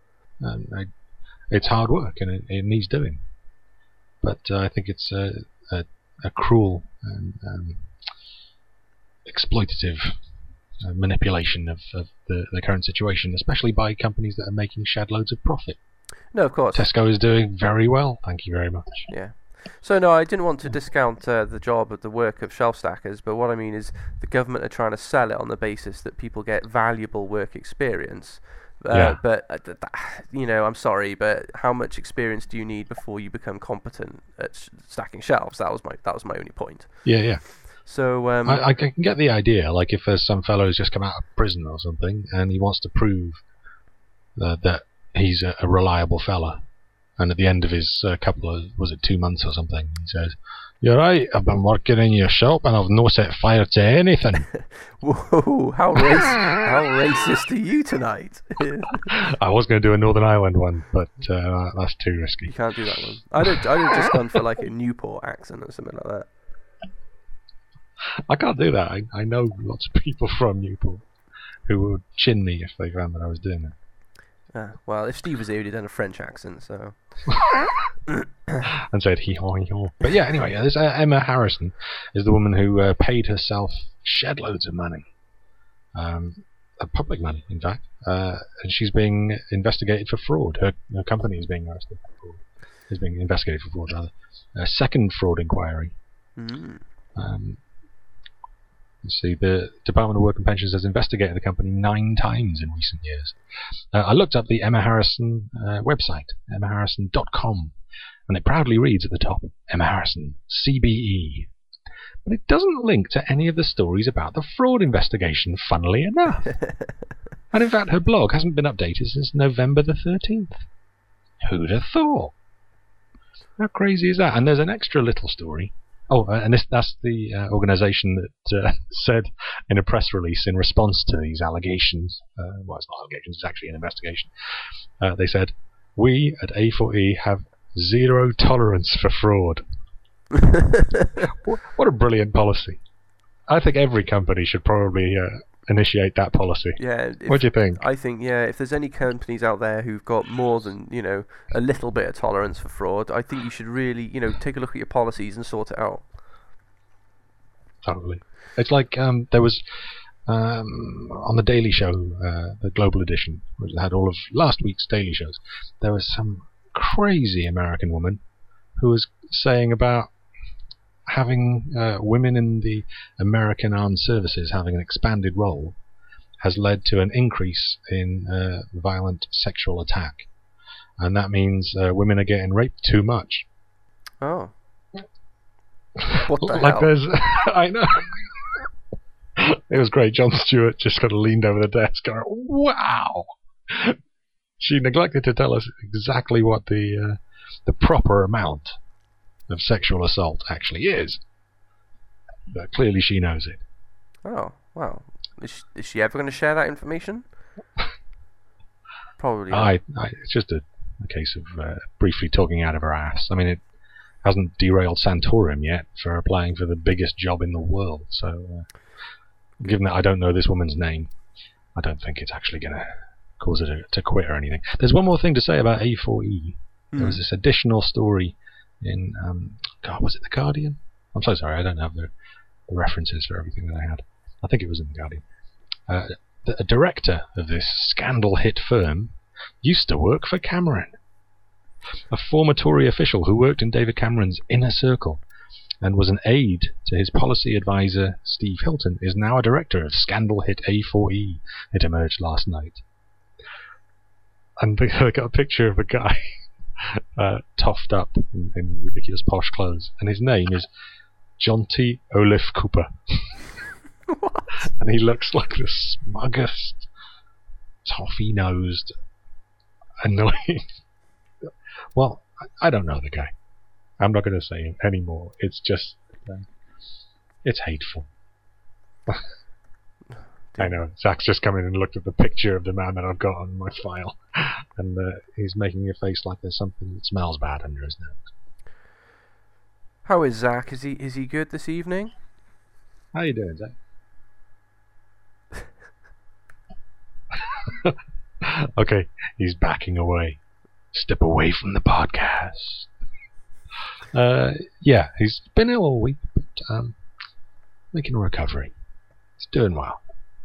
It's hard work and it needs doing. But I think it's a cruel and exploitative manipulation of the current situation, especially by companies that are making shed loads of profit. No, of course. Tesco is doing very well, thank you very much. Yeah. So no, I didn't want to discount the job of the work of shelf stackers, but what I mean is the government are trying to sell it on the basis that people get valuable work experience. But I'm sorry, but how much experience do you need before you become competent at stacking shelves? That was my only point. Yeah. So I can get the idea. Like if there's some fellow who's just come out of prison or something, and he wants to prove that he's a reliable fella, and at the end of his couple of 2 months or something, he says, "You're right, I've been working in your shop and I've no set fire to anything." Whoa, how racist are you tonight? I was going to do a Northern Ireland one, but that's too risky. You can't do that one. I'd have just gone for like a Newport accent or something like that. I can't do that. I know lots of people from Newport who would chin me if they found that I was doing it. Well, if Steve was here, he'd have done a French accent, so... and said hee-haw, hee-haw. But yeah, anyway, this Emma Harrison is the woman who paid herself shed loads of money. Public money, in fact. And she's being investigated for fraud. Her company is being arrested for fraud. Is being investigated for fraud, rather. A second fraud inquiry. Let's see, the Department of Work and Pensions has investigated the company 9 times in recent years. I looked up the Emma Harrison website, emmaharrison.com, and it proudly reads at the top, Emma Harrison, CBE. But it doesn't link to any of the stories about the fraud investigation, funnily enough. And in fact, her blog hasn't been updated since November the 13th. Who'd have thought? How crazy is that? And there's an extra little story. Oh, and that's the organisation that said in a press release in response to these allegations, well, it's not allegations, it's actually an investigation, they said, "We at A4E have zero tolerance for fraud." What a brilliant policy. I think every company should probably initiate that policy. Yeah. What do you think? I think, if there's any companies out there who've got more than, a little bit of tolerance for fraud, I think you should really, take a look at your policies and sort it out. Totally. It's like there was on the Daily Show, the Global Edition, which had all of last week's Daily Shows, there was some crazy American woman who was saying about having women in the American Armed Services having an expanded role has led to an increase in violent sexual attack. And that means women are getting raped too much. Oh. What the like hell? There's, I know. It was great. Jon Stewart just kind of leaned over the desk going, "Wow!" She neglected to tell us exactly what the proper amount of sexual assault actually is. But clearly she knows it. Oh, wow. Is she ever going to share that information? Probably not. It's just a case of briefly talking out of her ass. I mean, it hasn't derailed Santorum yet for applying for the biggest job in the world. So, given that I don't know this woman's name, I don't think it's actually going to cause her to quit or anything. There's one more thing to say about A4E. There was this additional story in, was it The Guardian? I'm so sorry, I don't have the references for everything that I had. I think it was in The Guardian. The director of this scandal hit firm used to work for Cameron. A former Tory official who worked in David Cameron's inner circle and was an aide to his policy advisor Steve Hilton is now a director of scandal hit A4E, it emerged last night. And they got a picture of a guy toffed up in ridiculous posh clothes, and his name is Jonty Olaf Cooper. What? And he looks like the smuggest, toffee-nosed, annoying... Well, I don't know the guy. I'm not going to say any more. It's just it's hateful. I know. Zach's just come in and looked at the picture of the man that I've got on my file, and he's making a face like there's something that smells bad under his nose. How is Zach? Is he good this evening? How you doing, Zach? Okay, he's backing away. Step away from the podcast. Yeah, he's been ill all week, but making a recovery. He's doing well.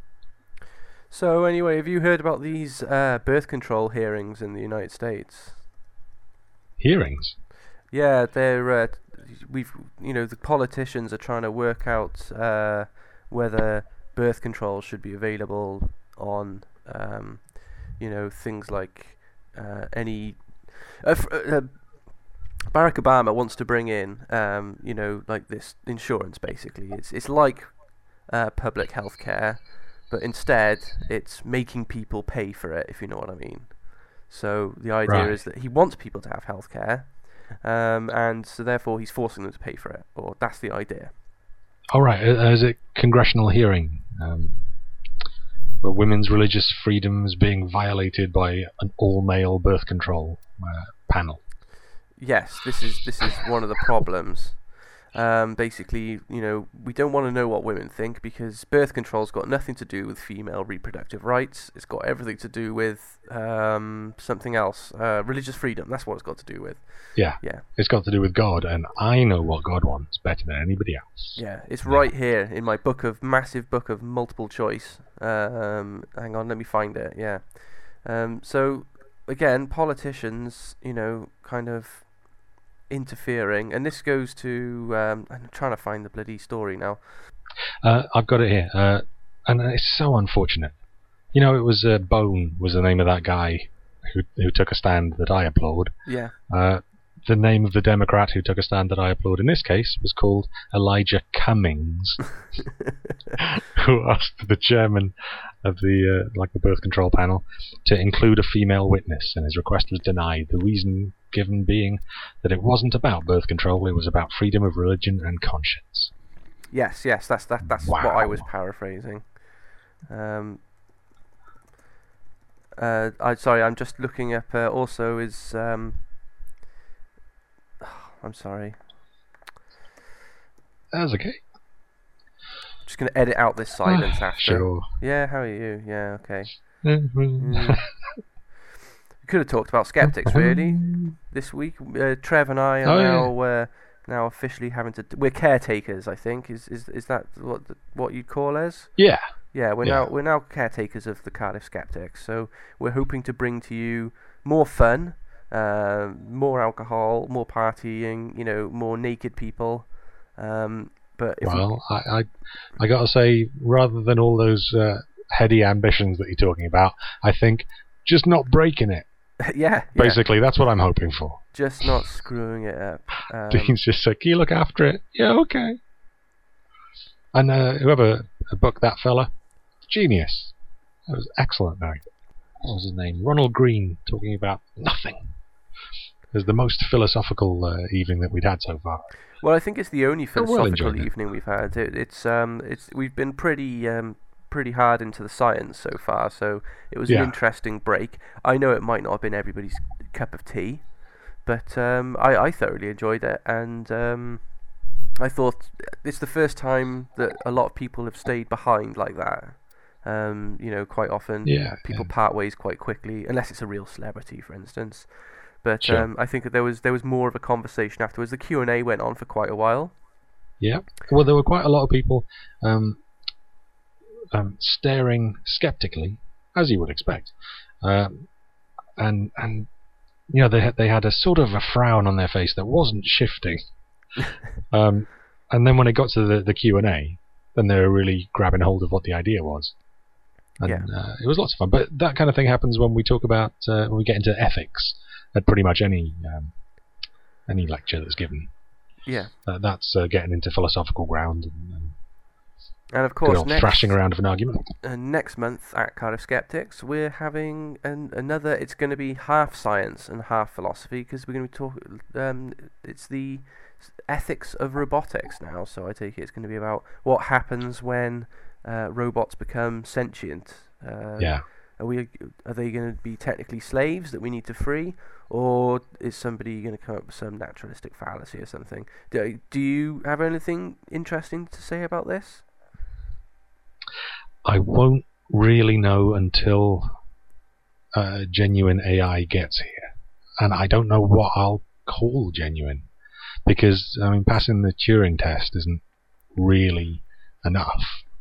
So anyway, have you heard about these birth control hearings in the United States? Hearings? Yeah, they're the politicians are trying to work out whether birth control should be available on things like any. Barack Obama wants to bring in like this insurance. Basically, it's like public health care, but instead it's making people pay for it, if you know what I mean. So the idea is that he wants people to have health care, and so therefore he's forcing them to pay for it, or that's the idea. All right, is it congressional hearing where women's religious freedom is being violated by an all-male birth control panel? Yes, this is one of the problems. Basically, we don't want to know what women think, because birth control's got nothing to do with female reproductive rights. It's got everything to do with something else. Religious freedom, that's what it's got to do with. Yeah. It's got to do with God, and I know what God wants better than anybody else. Yeah, it's right here in my massive book of multiple choice. Hang on, let me find it, yeah. So, again, politicians, kind of interfering, and this goes to I'm trying to find the bloody story now. I've got it here, and it's so unfortunate. It was Bone was the name of that guy who took a stand that I applaud. Yeah. The name of the Democrat who took a stand that I applaud in this case was called Elijah Cummings, who asked the chairman of the birth control panel to include a female witness, and his request was denied. The reason given being that it wasn't about birth control; it was about freedom of religion and conscience. Yes, that's Wow. what I was paraphrasing. I'm just looking up. Also, is I'm sorry. That's okay. Just going to edit out this silence after. Sure. Yeah, how are you? Yeah, okay. We could have talked about skeptics, really, this week. Trev and I are now officially having to... We're caretakers, I think. Is that what you'd call us? Yeah. Yeah, we're now caretakers of the Cardiff Skeptics. So we're hoping to bring to you more fun, more alcohol, more partying, more naked people. But I got to say, rather than all those heady ambitions that you're talking about, I think just not breaking it. Yeah. Basically, that's what I'm hoping for. Just not screwing it up. Dean's just like, can you look after it? Yeah, okay. And whoever booked that fella, genius. That was excellent, Mary. What was his name? Ronald Green, talking about nothing. It was the most philosophical evening that we'd had so far. Well, I think it's the only philosophical evening we've had. We've been pretty hard into the science so far, so it was an interesting break. I know it might not have been everybody's cup of tea, but I thoroughly enjoyed it, and I thought it's the first time that a lot of people have stayed behind like that. Quite often people part ways quite quickly, unless it's a real celebrity, for instance. But sure. I think that there was more of a conversation afterwards. The Q&A went on for quite a while. Yeah. Well, there were quite a lot of people staring skeptically, as you would expect, and they had a sort of a frown on their face that wasn't shifting. And then when it got to the Q&A, then they were really grabbing hold of what the idea was. And it was lots of fun. But that kind of thing happens when we talk about when we get into ethics at pretty much any lecture that's given. Yeah. That's getting into philosophical ground. And of Good course, old thrashing around of an argument. next month at Cardiff Skeptics, we're having another. It's going to be half science and half philosophy, because we're going to be talking. It's the ethics of robotics now. So I take it it's going to be about what happens when robots become sentient. Yeah. Are they going to be technically slaves that we need to free, or is somebody going to come up with some naturalistic fallacy or something? Do you have anything interesting to say about this? I won't really know until genuine AI gets here, and I don't know what I'll call genuine, because I mean, passing the Turing test isn't really enough.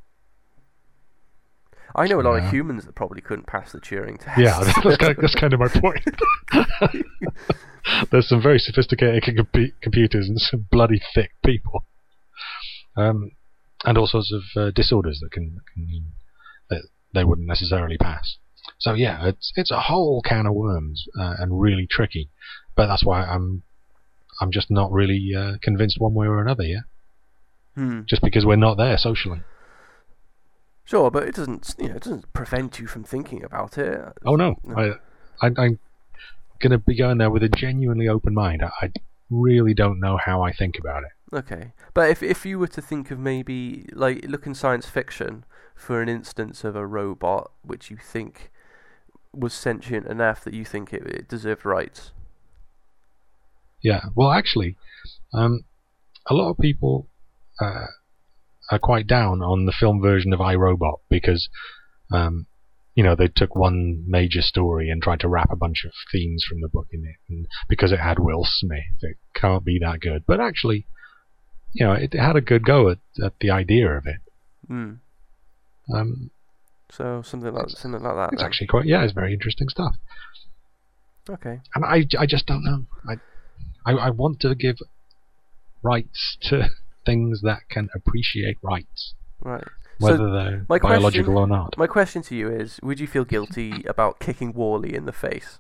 I know a lot of humans that probably couldn't pass the Turing test. Yeah, that's kind of my point. There's some very sophisticated computers and some bloody thick people, and all sorts of disorders that they wouldn't necessarily pass. So yeah, it's a whole can of worms and really tricky. But that's why I'm just not really convinced one way or another yet. Just because we're not there socially. Sure, but it doesn't prevent you from thinking about it. Oh no, I'm gonna be going there with a genuinely open mind. I really don't know how I think about it. Okay, but if you were to think of maybe like look in science fiction for an instance of a robot which you think was sentient enough that you think it deserved rights. Yeah, well, actually, a lot of people are quite down on the film version of iRobot because, they took one major story and tried to wrap a bunch of themes from the book in it, and because it had Will Smith, it can't be that good. But actually, it had a good go at the idea of it. So something like that. It's actually it's very interesting stuff. Okay. And I just don't know. I want to give rights to things that can appreciate rights. Right. Whether they're biological or not. My question to you is, would you feel guilty about kicking Wall-E in the face?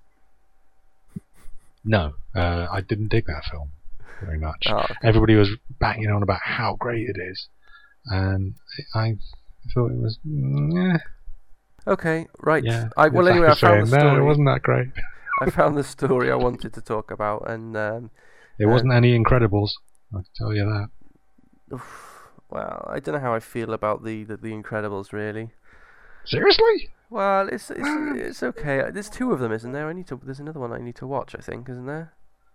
No. I didn't dig that film very much. Oh, okay. Everybody was banging on about how great it is. And I thought it was... Okay, right. Yeah, I found the story. No, it wasn't that great. I found the story I wanted to talk about, and it wasn't any Incredibles. I can tell you that. Well, I don't know how I feel about the Incredibles, really. Seriously? Well, it's okay. There's two of them, isn't there? There's another one I need to watch, I think, isn't there?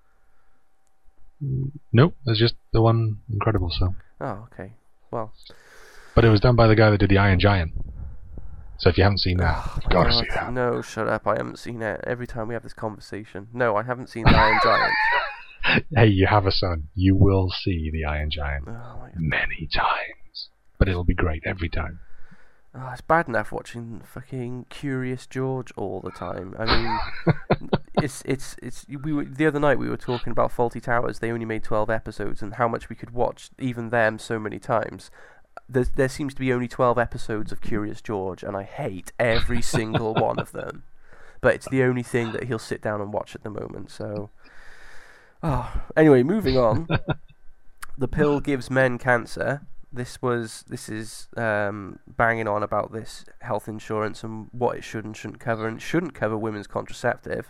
Nope, there's just the one Incredibles film. Oh, okay. Well, but it was done by the guy that did the Iron Giant. So if you haven't seen that, you've got to see that. No, shut up. I haven't seen it. Every time we have this conversation. No, I haven't seen the Iron Giant. Hey, you have a son. You will see the Iron Giant many times. But it'll be great every time. Oh, it's bad enough watching fucking Curious George all the time. I mean, the other night we were talking about Fawlty Towers. They only made 12 episodes, and how much we could watch even them so many times. There seems to be only 12 episodes of Curious George, and I hate every single one of them. But it's the only thing that he'll sit down and watch at the moment, so... Anyway, moving on. The pill gives men cancer. This is banging on about this health insurance and what it should and shouldn't cover, and it shouldn't cover women's contraception.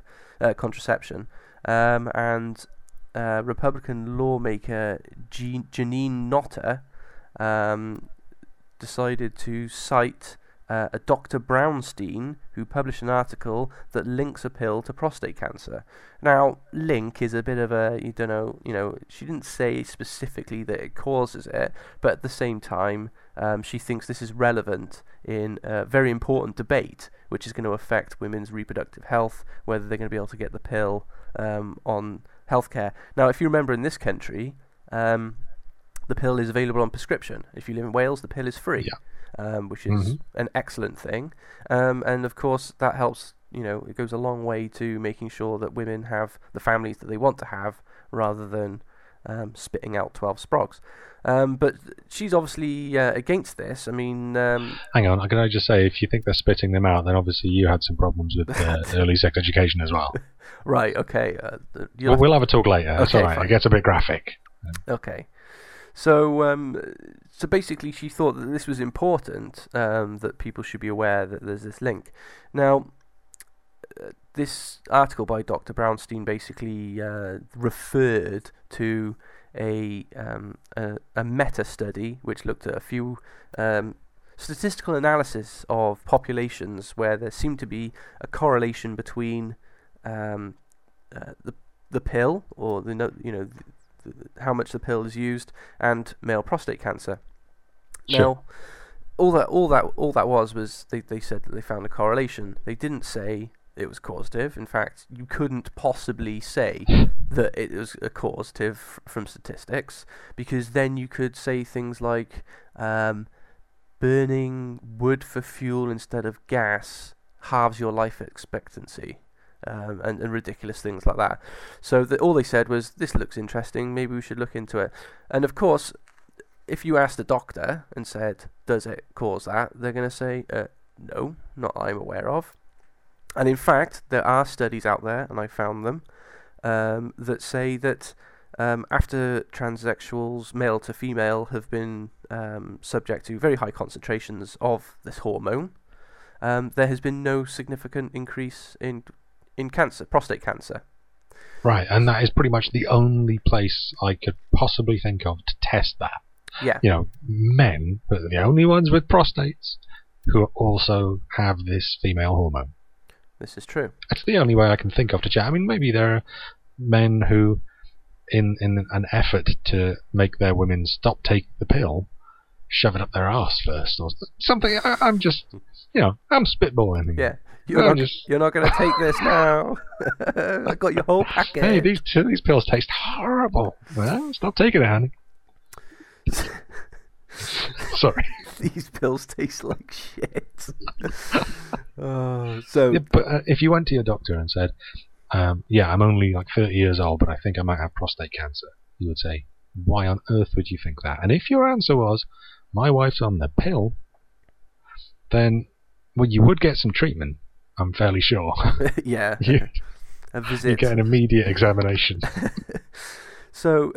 And Republican lawmaker Janine Notter decided to cite a Dr. Brownstein, who published an article that links a pill to prostate cancer. Now, link is a bit of a, she didn't say specifically that it causes it, but at the same time, she thinks this is relevant in a very important debate, which is going to affect women's reproductive health, whether they're going to be able to get the pill on healthcare. Now, if you remember in this country, the pill is available on prescription. If you live in Wales, the pill is free. Yeah. Which is an excellent thing, and of course that helps. It goes a long way to making sure that women have the families that they want to have, rather than spitting out 12 sprogs. But she's obviously against this. I mean, hang on, can I just say, if you think they're spitting them out, then obviously you had some problems with early sex education as well. Right. Okay. We'll have a talk later. That's all right. Fine. It gets a bit graphic. Okay. So basically, she thought that this was important, that people should be aware that there's this link. Now, this article by Dr. Brownstein basically referred to a meta study which looked at a few statistical analysis of populations where there seemed to be a correlation between the pill, or how much the pill is used, and male prostate cancer. Sure. Now, all that was they said that they found a correlation. They didn't say it was causative. In fact, you couldn't possibly say that it was a causative from statistics, because then you could say things like burning wood for fuel instead of gas halves your life expectancy. And ridiculous things like that. So all they said was, this looks interesting, maybe we should look into it. And of course, if you asked a doctor and said, does it cause that, they're going to say, no, not I'm aware of. And in fact, there are studies out there, and I found them, that say that after transsexuals, male to female, have been subject to very high concentrations of this hormone, there has been no significant increase in cancer, prostate cancer. Right, and that is pretty much the only place I could possibly think of to test that. Yeah. Men are the only ones with prostates who also have this female hormone. This is true. That's the only way I can think of to check. I mean, maybe there are men who, in an effort to make their women stop taking the pill, shove it up their arse first or something. I'm just, I'm spitballing. Yeah. You're not going to take this now. I got your whole packet. Hey, these pills taste horrible. Well, stop taking it, honey. Sorry. These pills taste like shit. But if you went to your doctor and said, I'm only like 30 years old, but I think I might have prostate cancer, he would say, why on earth would you think that? And if your answer was, my wife's on the pill, then, well, you would get some treatment, I'm fairly sure. Yeah. A visit. You get an immediate examination. So,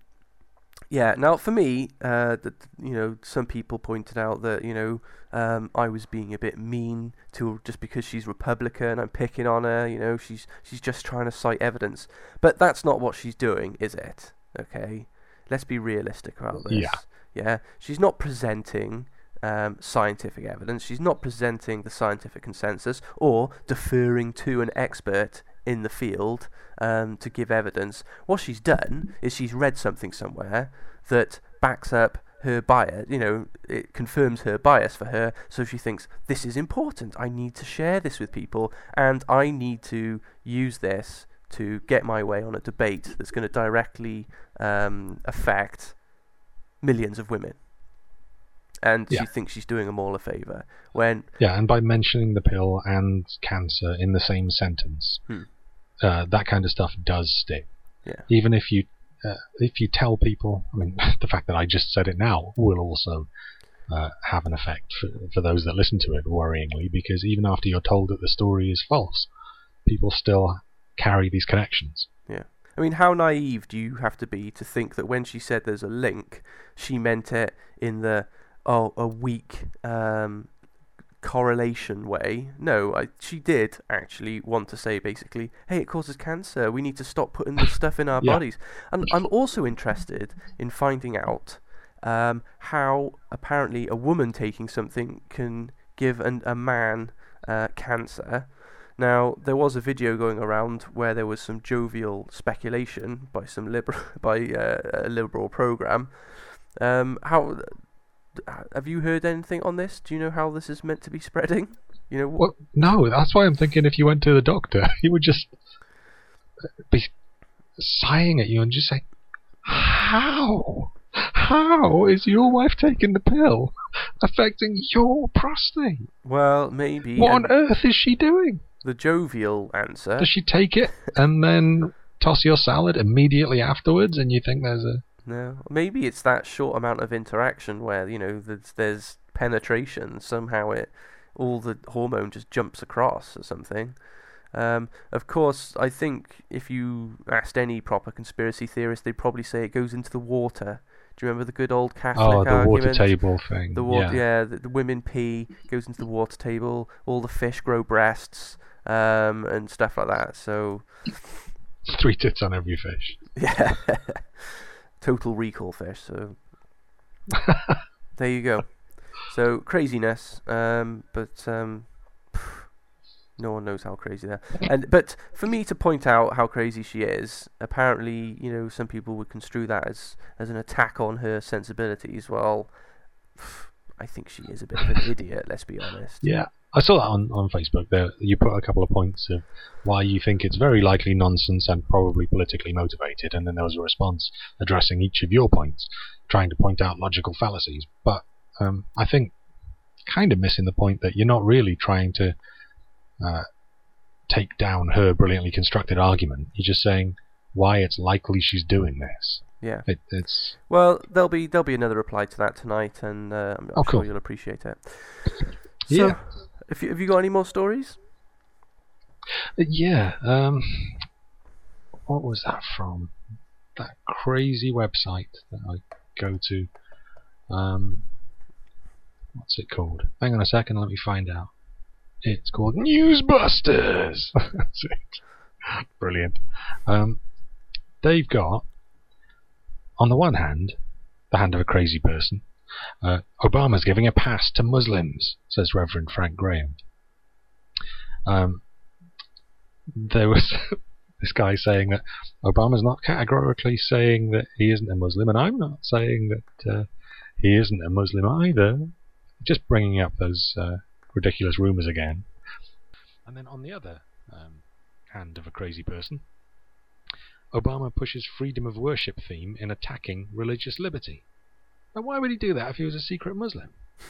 now for me, some people pointed out that, I was being a bit mean to her just because she's Republican. I'm picking on her. She's just trying to cite evidence, but that's not what she's doing, is it? Okay, let's be realistic about this. Yeah. She's not presenting scientific evidence. She's not presenting the scientific consensus or deferring to an expert in the field to give evidence. What she's done is she's read something somewhere that backs up her bias. It confirms her bias for her, so she thinks, this is important, I need to share this with people, and I need to use this to get my way on a debate that's going to directly affect millions of women. And she thinks she's doing them all a favour. And by mentioning the pill and cancer in the same sentence, that kind of stuff does stick. Yeah. Even if you tell people, I mean, the fact that I just said it now will also have an effect for those that listen to it, worryingly, because even after you're told that the story is false, people still carry these connections. Yeah. I mean, how naive do you have to be to think that when she said there's a link, she meant it in the a weak correlation way? No, she did actually want to say basically, hey, it causes cancer, we need to stop putting this stuff in our bodies. And I'm also interested in finding out how apparently a woman taking something can give a man cancer. Now, there was a video going around where there was some jovial speculation by some a liberal program. Have you heard anything on this? Do you know how this is meant to be spreading? Well, no, that's why I'm thinking if you went to the doctor, he would just be sighing at you and just say, How is your wife taking the pill affecting your prostate? Well, maybe. What on earth is she doing? The jovial answer. Does she take it and then toss your salad immediately afterwards and you think there's a... No, maybe it's that short amount of interaction where there's penetration. Somehow all the hormone just jumps across or something. Of course, I think if you asked any proper conspiracy theorist, they'd probably say it goes into the water. Do you remember the good old Catholic Oh, the water argument? table thing. The water, the women pee, goes into the water table. All the fish grow breasts, and stuff like that. So 3 tits on every fish. yeah, Total Recall fish. So there you go. So craziness, but no one knows how crazy they are. But for me to point out how crazy she is, apparently, some people would construe that as an attack on her sensibilities. Well, I think she is a bit of an idiot, let's be honest. Yeah, I saw that on Facebook. There, you put a couple of points of why you think it's very likely nonsense and probably politically motivated, and then there was a response addressing each of your points, trying to point out logical fallacies. But I think kind of missing the point that you're not really trying to take down her brilliantly constructed argument. You're just saying why it's likely she's doing this. Yeah. It's well, there'll be another reply to that tonight, and I'm sure cool. You'll appreciate it. Yeah. So, have you got any more stories? Yeah. What was that from? That crazy website that I go to. What's it called? Hang on a second, let me find out. It's called Newsbusters. That's it. Brilliant. They've got, on the one hand, the hand of a crazy person. Obama's giving a pass to Muslims, says Reverend Frank Graham. There was this guy saying that Obama's not categorically saying that he isn't a Muslim, and I'm not saying that he isn't a Muslim either. Just bringing up those ridiculous rumours again. And then on the other hand of a crazy person, Obama pushes freedom of worship theme in attacking religious liberty. Now, why would he do that if he was a secret Muslim?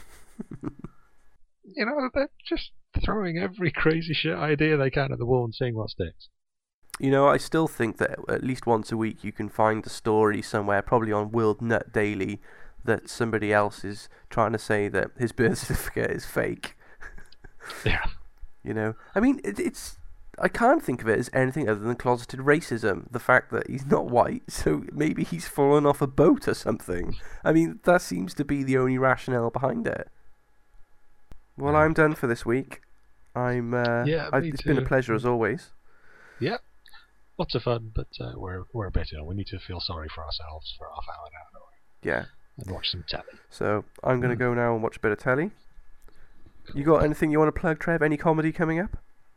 They're just throwing every crazy shit idea they can at the wall and seeing what sticks. I still think that at least once a week you can find a story somewhere, probably on World Nut Daily, that somebody else is trying to say that his birth certificate is fake. Yeah. I mean, it's. I can't think of it as anything other than closeted racism. The fact that he's not white, so maybe he's fallen off a boat or something. I mean, that seems to be the only rationale behind it. Well, I'm done for this week. It's been a pleasure as always. Yeah. Lots of fun, but we're a bit ill. We need to feel sorry for ourselves for half hour now. Yeah. And watch some telly. So I'm going to go now and watch a bit of telly. You got anything you want to plug, Trev? Any comedy coming up?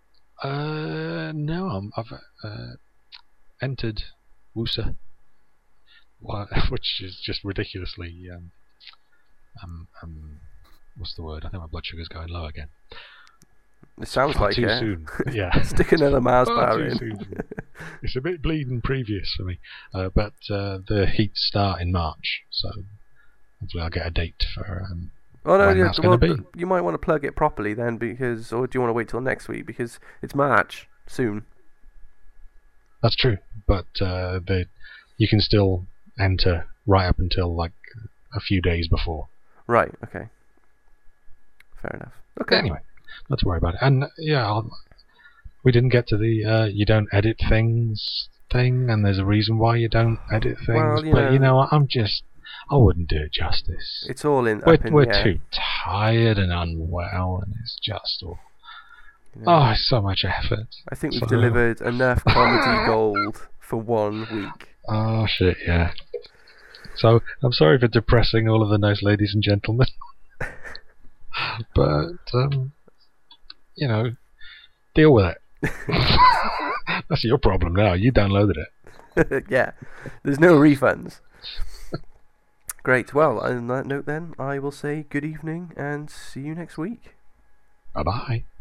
No. I've entered WUSA, which is just ridiculously what's the word? I think my blood sugar's going low again. It sounds Far like too it. soon. Yeah. Stick another Mars Far bar too in. soon. It's a bit bleeding previous for me, but the heats start in March, so hopefully I'll get a date for when that's going to be. You might want to plug it properly then, or do you want to wait till next week because it's March soon? That's true, but you can still enter right up until like a few days before. Right. Okay. Fair enough. Okay. Anyway, not to worry about it. And yeah, we didn't get to the you don't edit things thing, and there's a reason why you don't edit things. Well, I wouldn't do it justice. It's all in. We're too tired and unwell, and it's just all. It's so much effort. I think we've delivered enough comedy gold for 1 week. Oh shit, yeah. So I'm sorry for depressing all of the nice ladies and gentlemen, but deal with it. That's your problem now. You downloaded it. Yeah, there's no refunds. Great. Well, on that note then, I will say good evening and see you next week. Bye-bye.